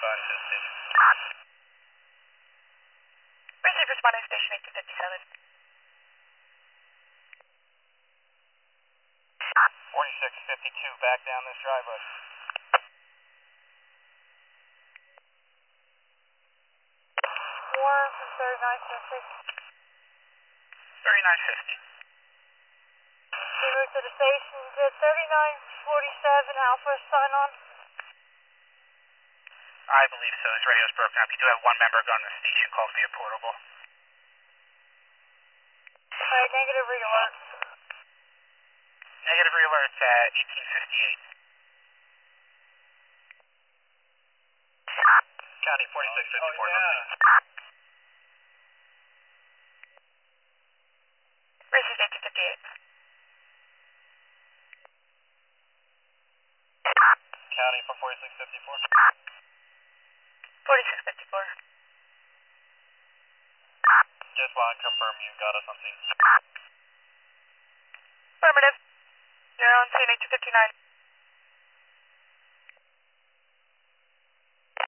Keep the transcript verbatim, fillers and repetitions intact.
responding to the station. Receive responding to station eight two fifty-seven. forty-six fifty-two, back down this driveway. Warren from thirty-nine fifty. thirty-nine fifty. Can you move to the station to thirty-nine forty-seven Alpha, sign on? I believe so. His radio's broken up. You do have one member going to the station, calls via portable. Alright, negative re-alert. Negative re-alerts at eighteen fifty-eight. County forty-six fifty-four. Oh, yeah. Receive eighteen fifty-eight. County for forty-six fifty-four. forty-six fifty-four. Just want to confirm you got us on scene. Affirmative. You're on scene eight two fifty-nine.